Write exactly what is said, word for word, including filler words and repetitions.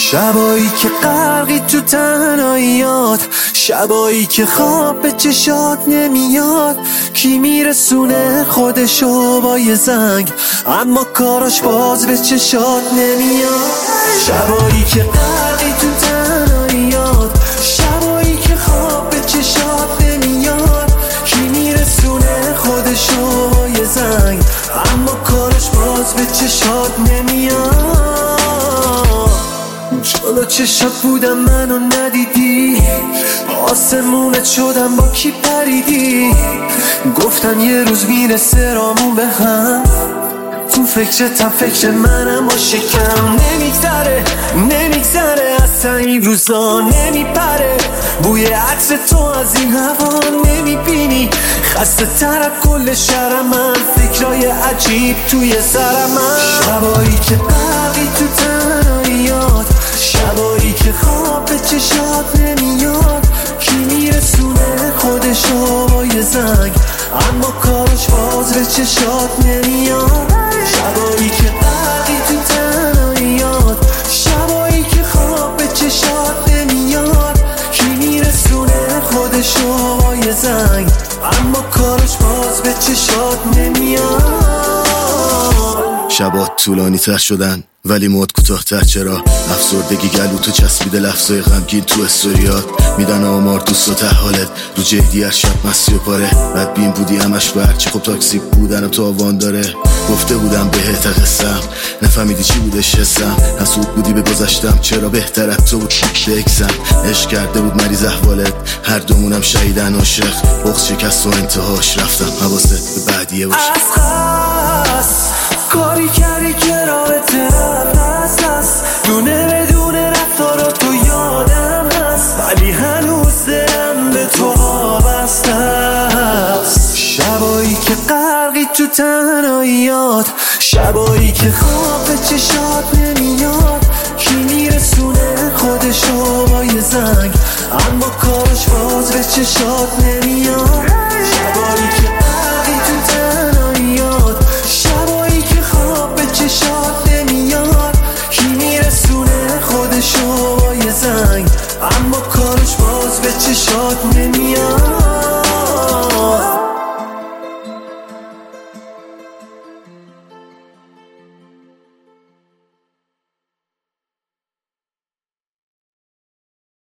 شبایی که غرقی تو تنهاییات، شبایی که خواب به چشات نمیاد. کی میرسونه خودشو با یه زنگ، اما کاراش باز به چشات نمیاد. شبایی که غرقی تو تنهاییات، شبایی که خواب به چشات نمیاد. کی میرسونه خودشو با یه زنگ، اما کارش باز به چشات نمیاد. جلو چشات بودم منو ندیدی، آسمونت شدم با کی پریدی. گفتن یه روز میرسه رامون به هم، تو فکرتم فکر منم و شکم. نمیگذره نمیگذره اصلا این روزا نمیپره، بوی عطر تو از این هوا نمیبینی. خسته تر از کل شهر من، فکرای عجیب توی سر من. شبایی که غرقی تو تنهاییات، شبایی که خواب به چشات نمیاد. کی میرسونه خودشو با یه زنگ، اما کارش باز به چشات نمیاد. شبایی که غرقی تو تنهاییات، شبایی که خواب به چشات نمیاد. کی میرسونه خودشو با یه زنگ، اما کارش باز به چشات نمیاد. شبات طولانی تر شدن ولی مد کوتاه‌تر. چرا افسردگی گلو تو چسبیده، لفظای غمگین تو استوریات میدن آمار دوست و ته حالت. رو جدی هر شب مستی و پاره، بدبین بودی همش برچه. خب تاکسی بودن تو آوان داره. گفته بودم بهت قصم، نفهمیدی چی بودش حسم. حسود بودی به گذشتم، چرا بهتر از تو بود بکسم. عشق کرده بود مریض احوالت، هر دومونم شهیدن عاشق. بغض شکست و انتهاش، رفتم حواست به بعدیه باشه. کاری کردی که رابطه رفت است، دونه بدونه رفتارا تو یادم هست، ولی هنوز دلم به تو وابسته است. شبایی که غرقی تو تنهاییات، شبایی که خواب به چشات نمیاد. کی میرسونه خودشو با یه زنگ، اما کارش باز به چشات نمیاد. شبایی که غرقی تو تنهاییات، شبایی که خواب به چشات نمیاد. کی میرسونه خودشو با یه زنگ، اما کارش باز به چشات نمیاد.